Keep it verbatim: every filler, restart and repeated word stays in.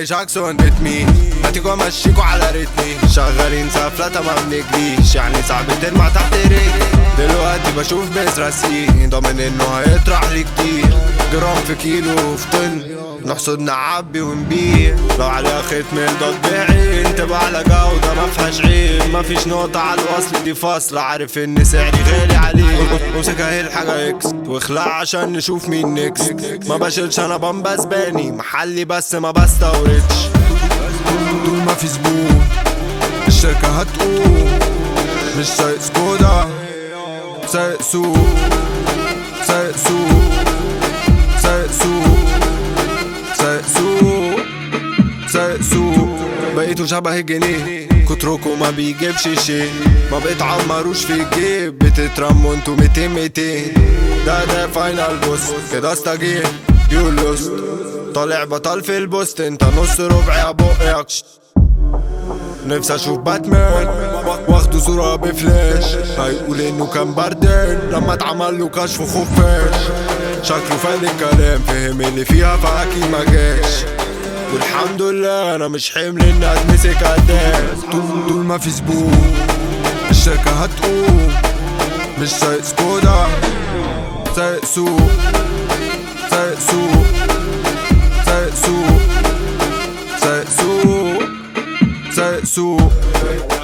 زي جاكسون رتمي، هاتيكوا امشيكوا على رتمي، شغالين سفلة ما بنجريش يعني صعب تلمع تحت رجلي. دلوقتي بشوف بيزرسي ضامن انه هيطرح لي كتير، جرام في كيلو في طن نحصد نعبي ونبيع، لو عليها ختم الضاد بعين تبقى على جودة ما فيهاش عيب، مفيش نقطة على الوصل دي فاصلة، عارف ان سعري غالي عليه، امسك اهي الحاجة اكس واخلع عشان نشوف مين نكس، ما بشيلش انا بمبا زباني محلي بس ما بستوردش، طول ما في زبون الشركة هتقوم، مش سايق سكودا سايق سوق سايق سوق سايق سوق سايق سوق سايق سوق. بقيتوا شبه الجنيه كتركوا ما بيجيبش شي، ما بتعمروش في الجيب بتترموا انتوا ميتين ميتين. ده ده فاينل بوس كده استجيب يولوست، طالع بطل في البوست انت نص ربع يا بقك. نفسي اشوف باتمان واخدوا صورة بفلاش، هيقول انه كان بردان لما اتعمل له كشف خفاش، شكله فاهم الكلام فهم اللي فيها فاكيد ما جاش، والحمد لله انا مش حمل اني اتمسك قدام. طول, طول ما في زبون الشركة هتقوم، مش سايق سكودا سايق سوق سايق سوق سايق سوق سايق سوق سايق سوق.